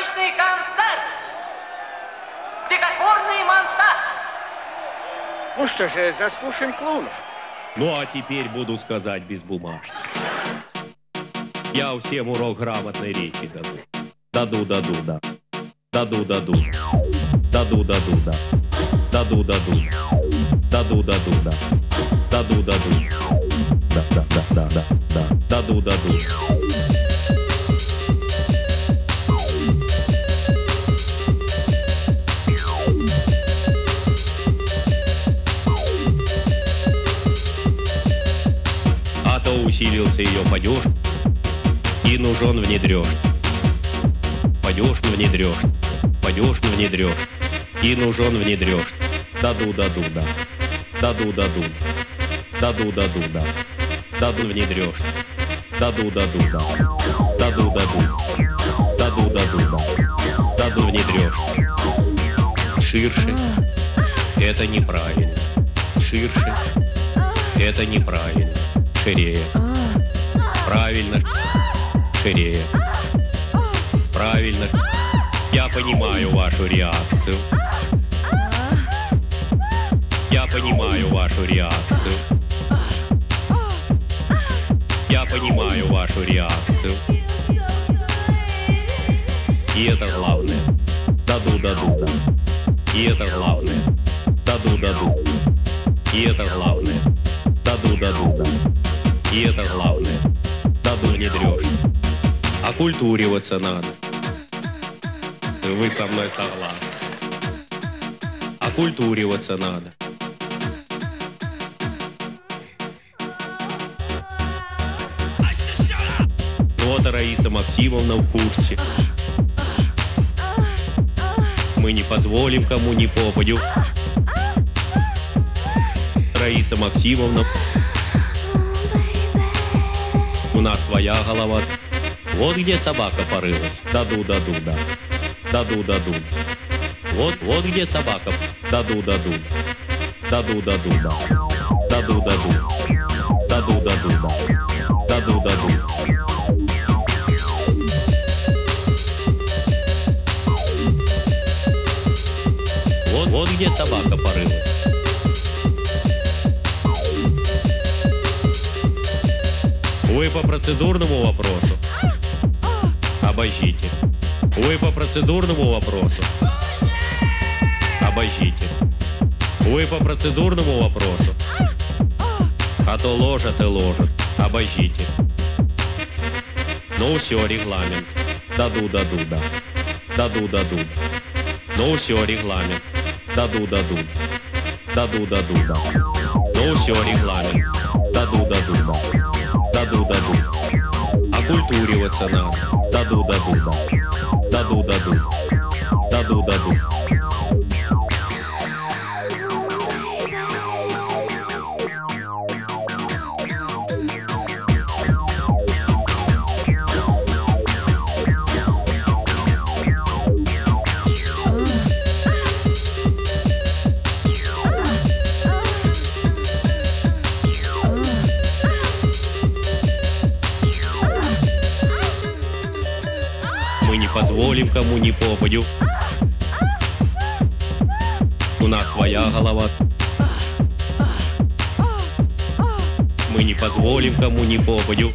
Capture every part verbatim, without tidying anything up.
Мощный концерт! Стихотворный монтаж! Ну что же, заслушаем клоунов. Ну, а теперь буду сказать безбумажно. Я всем урок грамотной речи даду. Даду, даду, да. Даду, даду. Даду, даду, да. Даду, даду. Даду, даду, да. Даду, даду. Да, да, да, да, да, да. Даду, даду. А то усилился ее падеж, и нужен внедрешь. Падеж внедрешь, падеж внедрешь, и нужен внедрешь. Даду, даду, да. Даду, даду. Даду, даду, да. Даду внедрешь. Даду, даду, да. Даду, даду. Даду, даду, да. Даду внедрешь. Ширше. Это неправильно. Ширше. Это неправильно. Ширее. Правильно. Ширее. Правильно. Я понимаю вашу реакцию. Я понимаю вашу реакцию. Я понимаю вашу реакцию. И это главное. Даду, даду, да. И это главное. Даду, даду. И это главное. Даду, даду, да. И это главное. Даду внедрешь. Окультуриваться надо. Вы со мной согласны. Окультуриваться надо. Вот Раиса Максимовна в курсе. Мы не позволим кому ни попадю. Раиса Максимовна. У нас своя голова. Вот где собака порылась. Даду, даду, да. Даду, даду. Вот, вот где собака. Даду, даду. Даду, даду, да. Даду, даду. Даду, даду, да. Даду, даду. Вот, вот где собака порылась. Вы по процедурному вопросу? Обождите. Вы по процедурному вопросу? Обождите. Вы по процедурному вопросу? А то ложат и ложат. Обождите. Ну все, регламент. Даду, даду, да. Даду, даду. Ну все, регламент. Даду, даду. Даду, даду, да. Ну все, регламент. Даду, даду, да. Даду, даду. Окультуриваться надо. Даду, даду, да. Даду, даду. Даду, даду. Мы не позволим кому ни попадю. У нас своя голова. Мы не позволим кому ни попадю.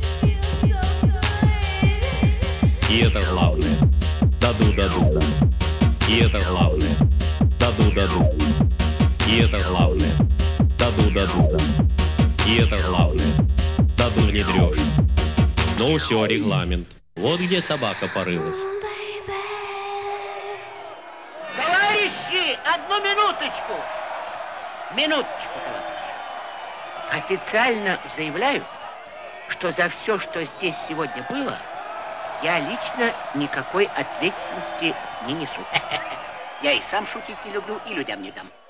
И это главное. Даду, даду, да. И это главное. Даду, даду. И это главное. Даду, даду, да. И это главное. Даду внедрешь. Ну все, регламент. Вот где собака порылась. Товарищи, одну минуточку. Минуточку, товарищи. Официально заявляю, что за все, что здесь сегодня было, я лично никакой ответственности не несу. Я и сам шутить не люблю, и людям не дам.